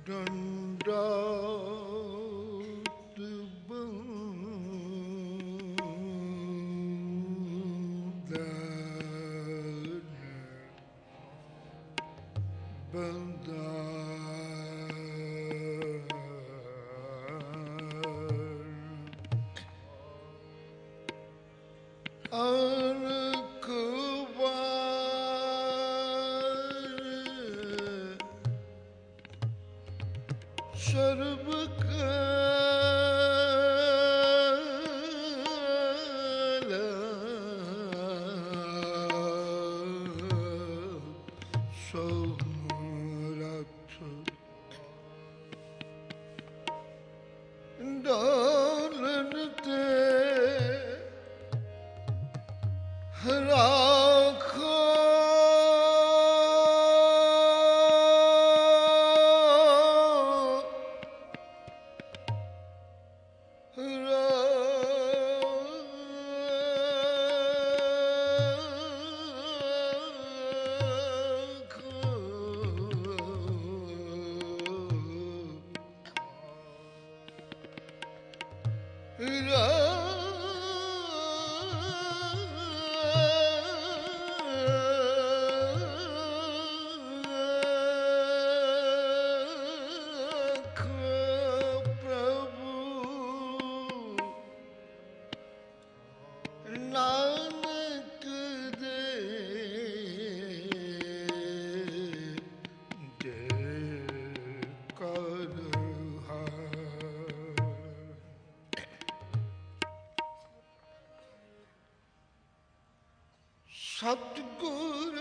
ਸਤਿਗੁਰ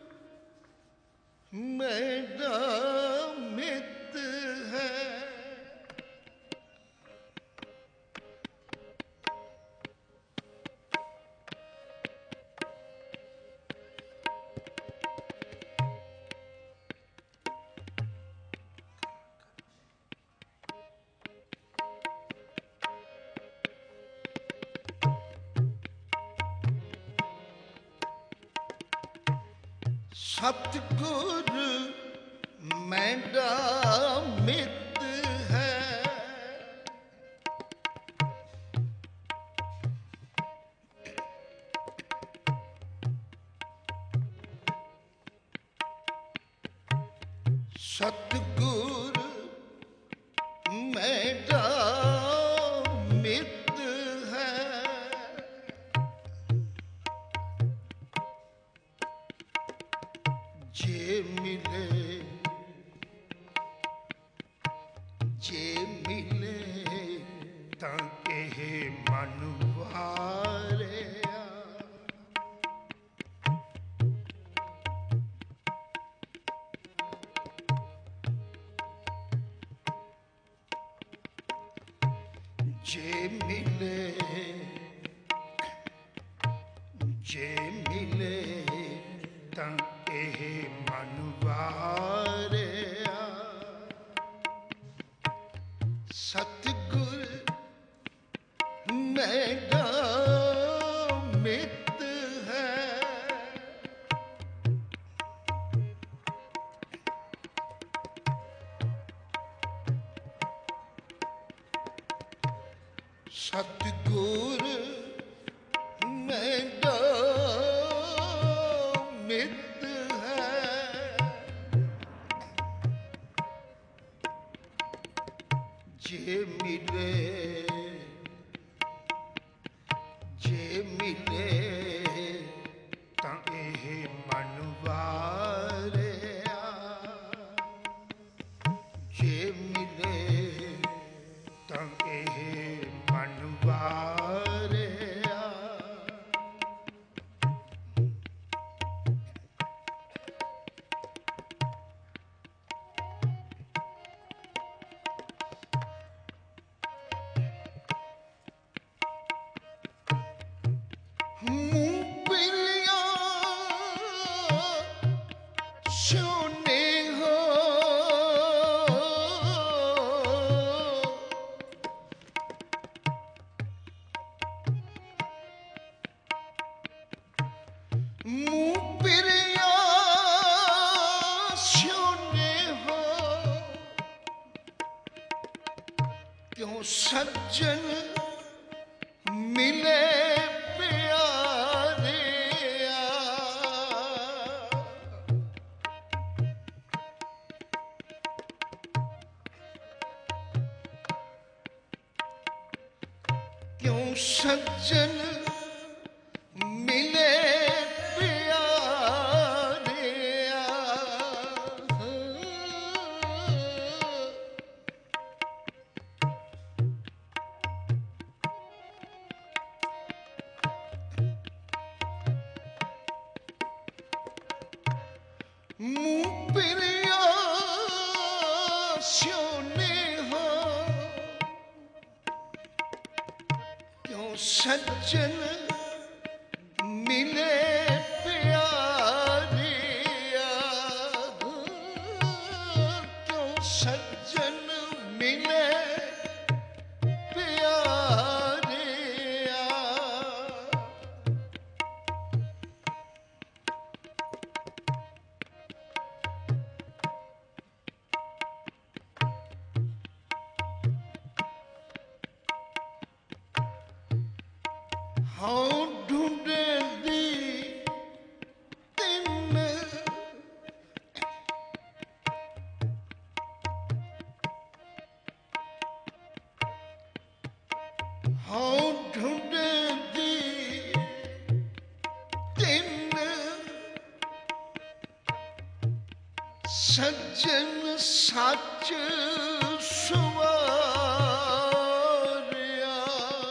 ਮੇਰਾ ਮਿੱਤ ਹੈ, ਸਤਿਗੁਰ ਮੇਰਾ ਮਿੱਤ ਹੈ, ਸਤਿਗੁਰ ਮੇਰਾ ਮਿੱਤ ਹੈ, ਜੇ ਮਿਲੇ ਤਾਂ ਇਹ ਮਨ ਵਾਰਿਆ, ਜੇ ਮਿਲੇ ਤਾਂ ਇਹ ਮਨ ਵਾਰਿਆ, ਸਤਿਗੁਰ ਮੇਰਾ ਮਿੱਤ ਹੈ, ਸਤਿਗੁਰ ਮੇਰਾ ਮਿੱਤ ਹੈ, ਜੇ ਮਿਲੇ ਤਾਂ ਇਹ ਮਨ ਵਾਰਿਆ, ਜੇ ਮਿਲੇ ਤਾਂ ਇਹ ਮਨ ਵਾਰਿਆ, ਸੱਜਣ ਮਿਲੇ ਪਿਆਰਿਆ, ਕਿਉਂ ਸੱਜਣ ਮਿਲੇ ਪਿਆਰਿਆ, ਮੂੰਹ ਪਿਰਿਆ ਸਿਉਨੇਹਾ, ਕਿਉਂ ਸੱਜਣ ਮਿਲੇ ਪਿਆਰਿਆ, ਕਿਉਂ ਸੱਜਣ ਮਿਲੇ ਪਿਆਰਿਆ, ਹਾਂ ਢੂੰਡਦੀ ਤਿੰਨ, ਹਾਂ ਢੂੰਡਦੀ ਤਿੰਨ, ਸੱਜਣ ਸੱਚ ਸਵਾਰਿਆ,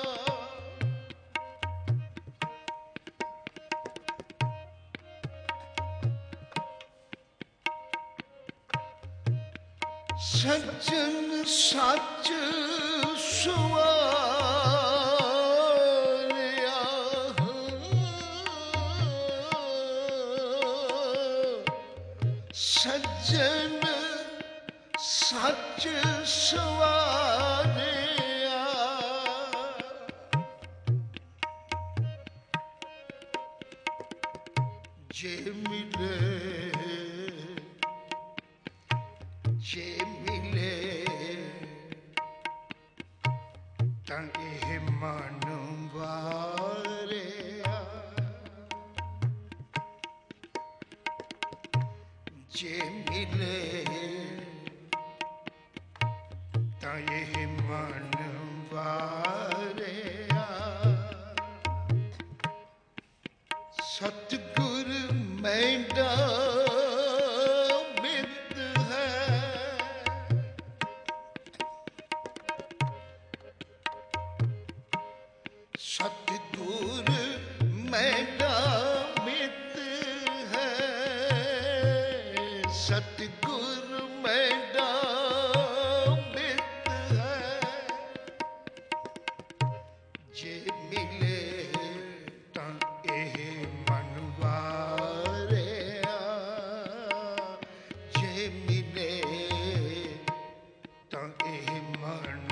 ਸੱਜਣ ਸੱਚ ਸਵਾਰਿਆ, ਸੱਜਣ ਸੱਚ ਸਵਾਰਿਆ, ਜੇ ਮਿਲੇ ਜੇ ਮਿਲੇ ਤਾਂ ਇਹ ਮਨ ਵਾਰਿਆ, ਜੇ ਮਿਲੇ ਤਾਂ ਇਹ ਮਨ ਵਾਰਿਆ, ਸਤਿਗੁਰ ਮੈਂਡਾ ਮਿੱਤ ਹੈ, ਸਤਿਗੁਰ ਮੈਂਡਾ ਮਿੱਤ ਹੈ, ਸਤਿਗੁਰ ਮੈਂਡਾ ਮਿੱਤ ਹੈ, ਜੇ ਮਿਲੇ ਤਾਂ ਇਹ ਮਨ ਵਾਰਿਆ, ਜੇ ਮਿਲੇ ਤਾਂ ਇਹ ਮਨ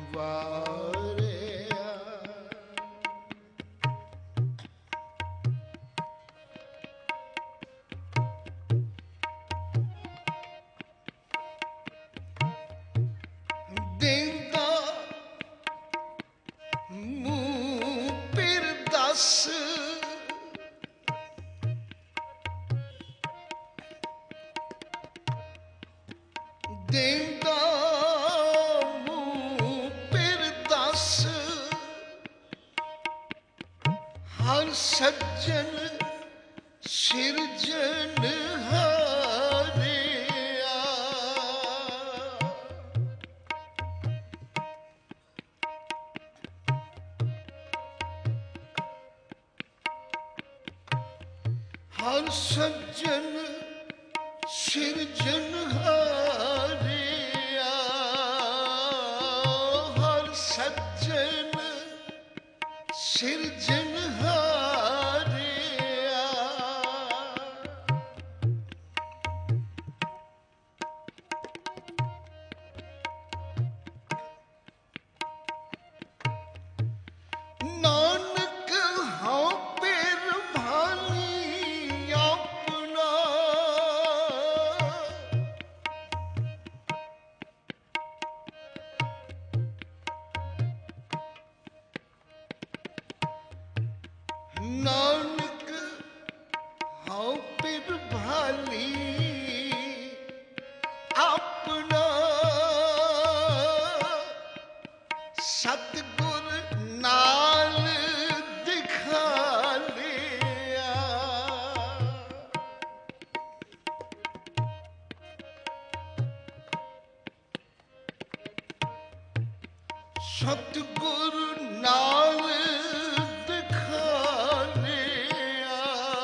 ਵਾਰਿਆ, ਦੇਂਦਾ ਮੂੰਹ ਪਿਰ ਦੱਸ, ਦੇਂਦਾ ਮੂੰਹ ਪਿਰ ਦੱਸ, ਹਰ ਸੱਜਣ ਸਿਰਜਣਹਾਰਿਆ, ਹਰ ਸੱਜਣ ਸਿਰਜਣਹਾਰਿਆ, ਹਰ ਸੱਜਣ ਸਿਰਜਣਹਾਰਿਆ, ਨਾਨਕ ਹਉ ਪਿਰ ਭਾਨੀ ਆਪਣਾ, ਸਤਿਗੁਰ ਨਾਲ ਦਿਖਾਲਿਆ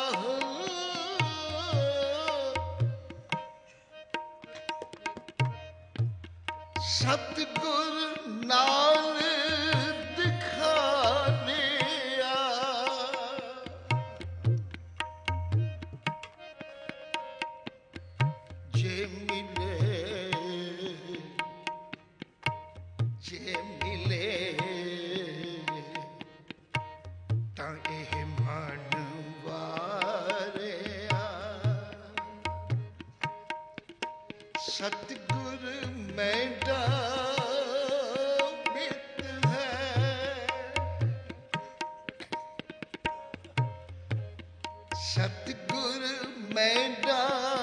ਸਤਿਗੁਰ ਨਾਲ ਦਿਖਾਲਿਆ ਜੇ ਮਿਲੇ ਤਾਂ ਇਹ ਮਨ ਵਾਰਿਆ ਸਤਿਗੁਰ ਮੈਂਡਾ ਮਿੱਤ ਹੈ ਸਤਿਗੁਰ ਮੈਂਡਾ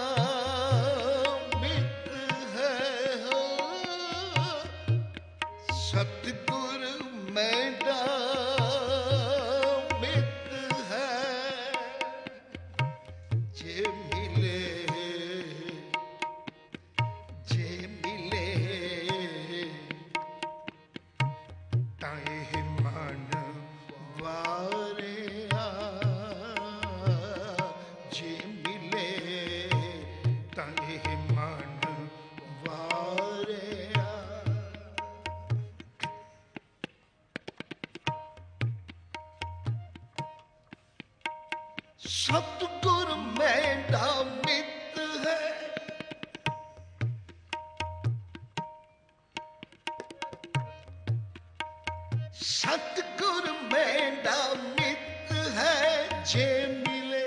ਸਤਿਗੁਰ ਮੈਂਡਾ ਮਿੱਤ ਹੈ ਜੇ ਮਿਲੇ ਤਾਂ ਇਹ ਮਨ ਵਾਰਿਆ ਜੇ ਮਿਲੇ ਤਾਂ ਇਹ ਮਨ ਵਾਰਿਆ ਸਤਿਗੁਰ ਮੈਂਡਾ ਮਿੱਤ ਹੈ ਸਤਿਗੁਰ ਮੈਂਡਾ ਮਿੱਤ ਹੈ ਜੇ ਮਿਲੇ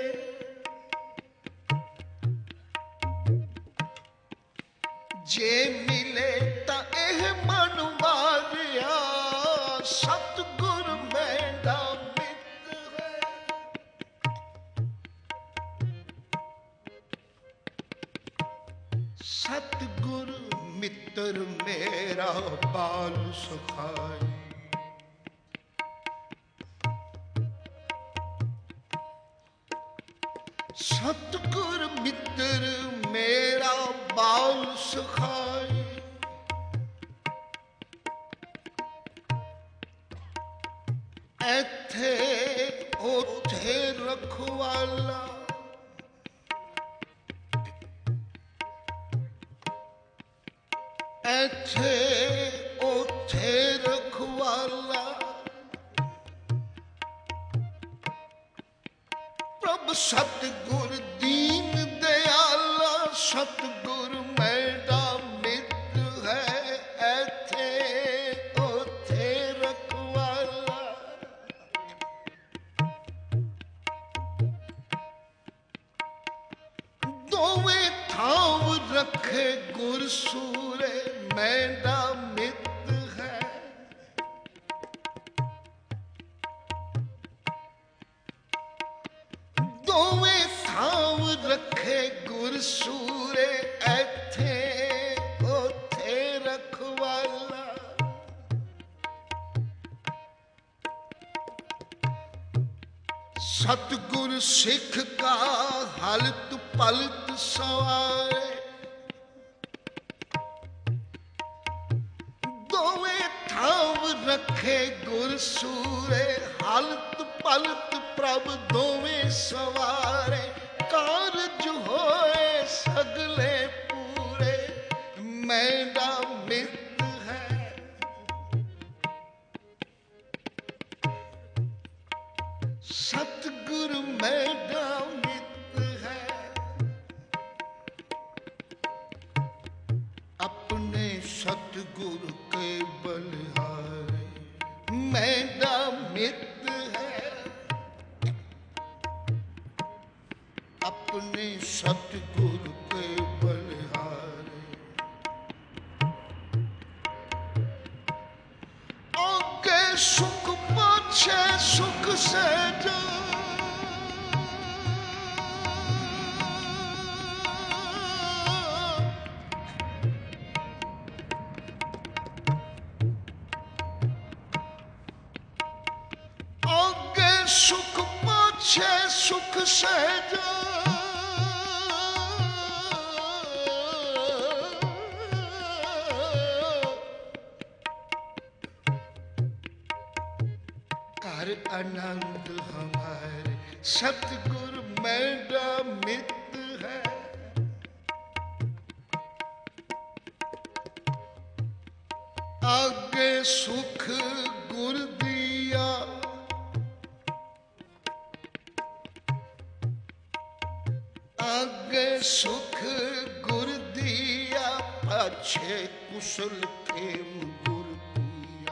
ਤਾਂ ਇਹ ਮਨ ਵਾਰਿਆ ਸਤਿਗੁਰ ਮੈਂਡਾ ਸਤਿਗੁਰ ਮਿੱਤਰ ਮੇਰਾ ਬਾਲ ਸੁਖਾਈ ਸਤਿਗੁਰ ਮਿੱਤਰ ਮੇਰਾ ਬਾਲ ਸੁਖਾਈ ਇੱਥੇ ਉੱਥੇ ਰਖਵਾਲਾ ਇੱਥੇ ਉੱਥੇ ਰਖਵਾਲਾ ਪ੍ਰਭ ਸਤਿਗੁਰ ਦੀਨ ਦਿਆਲਾ ਸਤਿਗੁਰ ਮੈਂਡਾ ਮਿੱਤ ਹੈ ਇੱਥੇ ਉੱਥੇ ਰਖਵਾਲਾ ਦੋਵੇਂ ਥਾਂ ਰੱਖੇ ਗੁਰ ਸੂਰੇ ਮੈਂਡਾ ਮਿੱਤ ਹੈ ਦੋਵੇਂ ਥਾਂ ਰੱਖੇ ਗੁਰ ਸੂਰੇ ਇੱਥੇ ਉੱਥੇ ਰਖਵਾਲਾ ਸਤਿਗੁਰ ਸਿੱਖ ਕਾ ਹਲਤ ਪਲਤ ਸਵਾਰੇ रखे गुर सूरे हालत पलत प्रभ दोवें सवारे कारज होए सगले पूरे मैंडा मित है सतगुरु मैंडा मित है अपने सतगुरु के बलिहारे मैंडा मित है अपने सतगुरु के बलिहारे आगे सुख पाछे सुख से जा सुख पाछे सुख सहजा आनंद हमारे, सतगुरु मेरा मित्र है। आगे सुख गुर दिया, आगे सुख गुर दिया, पाछे कुशल खेम गुर दिया।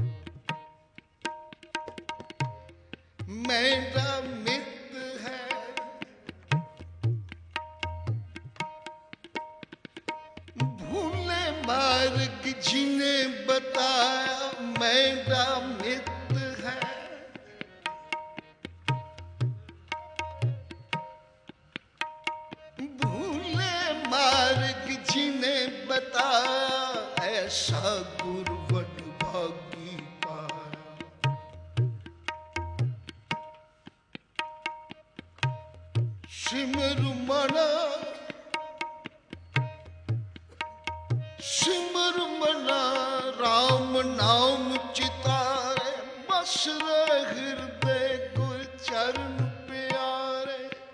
मेरा मित्र है, भूले मार्ग जिन्हें बताया, मेरा मित्र है। भूले मार्ग जिन्हें बताया, ऐसा गुरु वड भागी पाया। सिमरु मना, सिमरु मना, राम नाम चितारे, बस रहे हृदय गुर चरण प्यारे।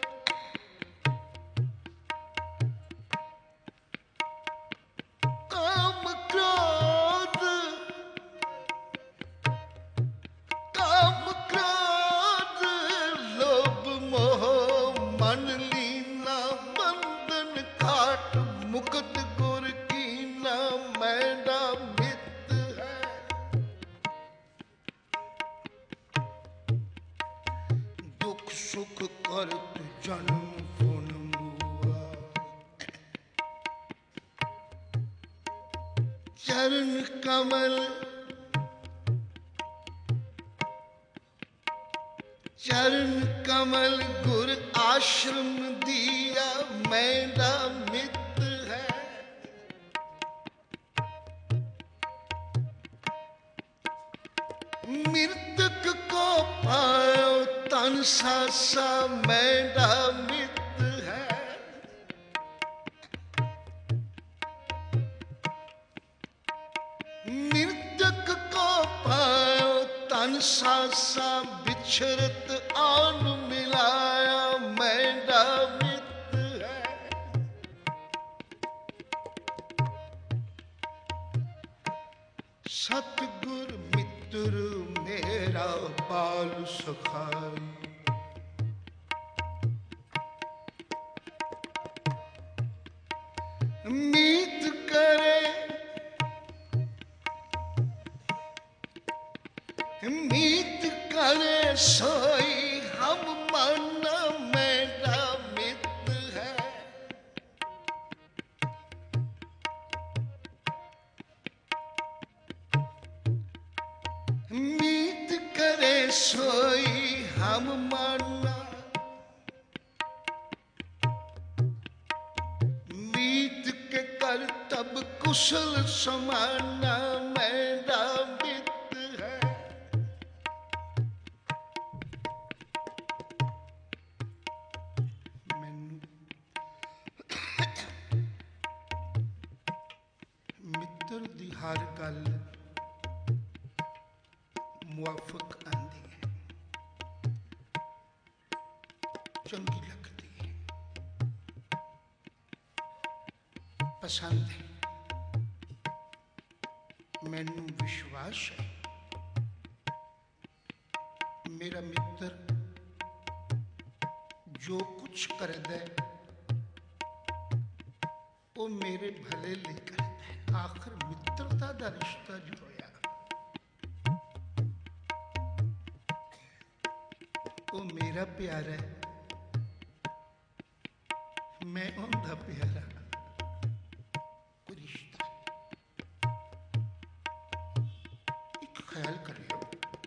काम क्रोध, काम क्रोध, लोभ मोह मन लीना, बंधन काट मुकुट गुर कीना, मेरा मित्र है। दुख सुख करत जन्म पुन मुआ, चरण कमल, चरण कमल गुर आश्रम दिया, मेरा मित्र है। मृतक को पायो तन सासा, मेरा मित्र है। मृतक को पायो तन सासा, बिछड़त आन मिलाया, मेरा मित्र है। सतगुर मित्र मेरा बाल सखाई, मीत करे, मीत करे सोई हम मन, मेरा मित्र है। मीत करे सोई हम माना, मीत के कर तब कुशल समाना, मेरा मित्र है। मैनू मित्र दी हर गल मुआफक आंदी है, चंगी लगती है, पसंद है। मैनू विश्वास है मेरा मित्र जो कुछ करदा है वो मेरे भले लिए करदा है। आखिर मित्रता दा रिश्ता जो होया वो मेरा प्यारा है, मैं उनका प्यारा। कोई रिश्ता एक ख्याल करियो,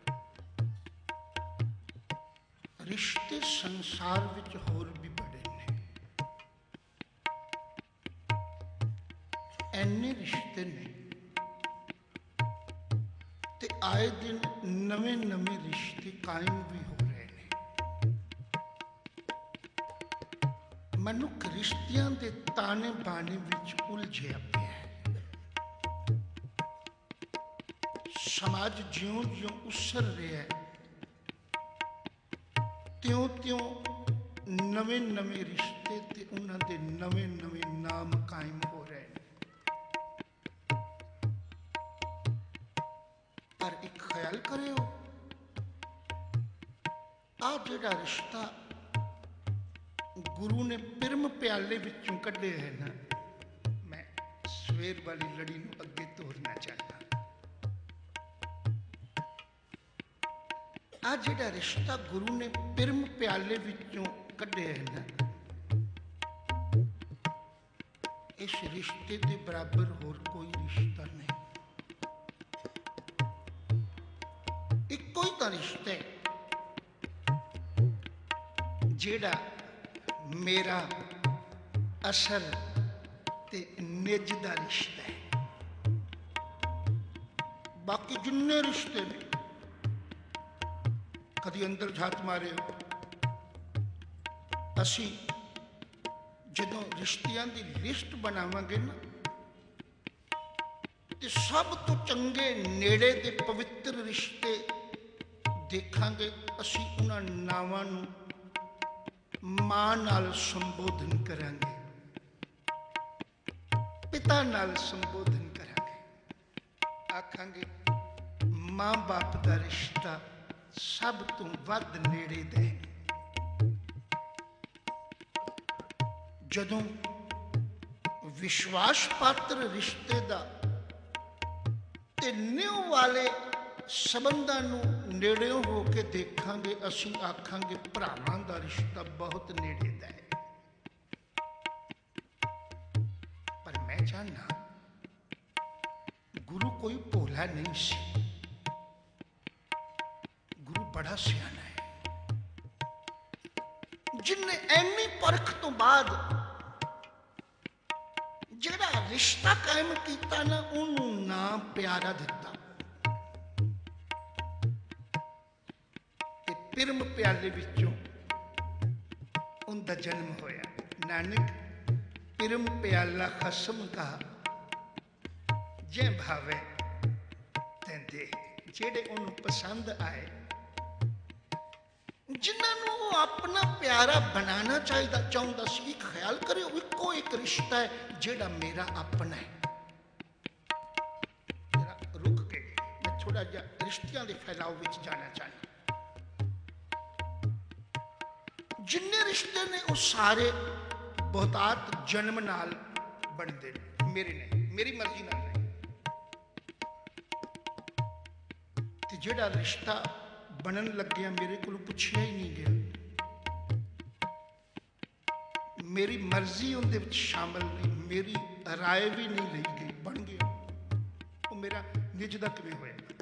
रिश्ते संसार विच होर भी बड़े ने, ऐने रिश्ते ने ते आए दिन नवे नवे रिश्ते कायम भी हो रहे हैं। मनुख रिश्तियां दे ताने बाने विच उलझिया पिया है। समाज ज्यों ज्यों उसर रहा है त्यों नवे नवे रिश्ते ते उन्हां दे नवे नवे नाम कायम हो रहे हैं। पर एक ख्याल करियो, आ जिहड़ा रिश्ता गुरु ने पिरम प्याले विचों कढे है ना, मैं सवेर वाली लड़ी नूं अगे तोरना चाहता। आ जिहड़ा रिश्ता गुरु ने पिरम प्याले विचों कढे है ना, इस रिश्ते के बराबर होर कोई रिश्ता नहीं। इक्को ही तां रिश्ता है जिहड़ा मेरा असर ते निज दा रिश्ता है। बाकी जिन्ने रिश्ते ने, कदी अंदर झात मारे हो, असी जदों रिश्तियां दी लिस्ट बनावांगे ना, ते सब तो चंगे नेड़े दे पवित्र रिश्ते देखांगे। असी उन्हां नावां नूं मां नाल संबोधन करांगे, पिता नाल संबोधन करांगे, आखांगे मां बाप दा रिश्ता सब तो वध नेड़े दे। जदों विश्वास पात्र रिश्ते दा ते न्यू वाले संबंधां नूं नेड़ियों हो के देखांगे, असीं आखांगे भरावां दा रिश्ता बहुत नेड़े दा है। पर मैं जानना गुरु कोई भोला नहीं सी, गुरु बड़ा सियाना है, जिन्हें ऐनी परख तो बाद जिहड़ा रिश्ता कायम कीता ना, उन्होंने नाम प्यारा दिता। पिरम प्याले विचों उनका जन्म होया। नानक पिरम प्याला खसम का जे भावे तेंदे, जेड़े उन्हें पसंद आए, जिन्होंने वो अपना प्यारा बनाना चाहता चाहता सी। ख्याल करियो, इको एक रिश्ता है जेड़ा मेरा अपना है। जरा रुक के मैं थोड़ा जा रिश्तियां के फैलाव विच जाना चाहता। जिन्ने रिश्ते ने वो सारे बहुतात जन्म नाल बनते, मेरे नहीं, मेरी मर्जी नाल नहीं। ते जेड़ा रिश्ता बनन लग्या मेरे को पुछया ही नहीं गया, मेरी मर्जी उनदे विच शामिल नहीं, मेरी राय भी नहीं ली गई, बन गया। वो मेरा निज दा किवें होया?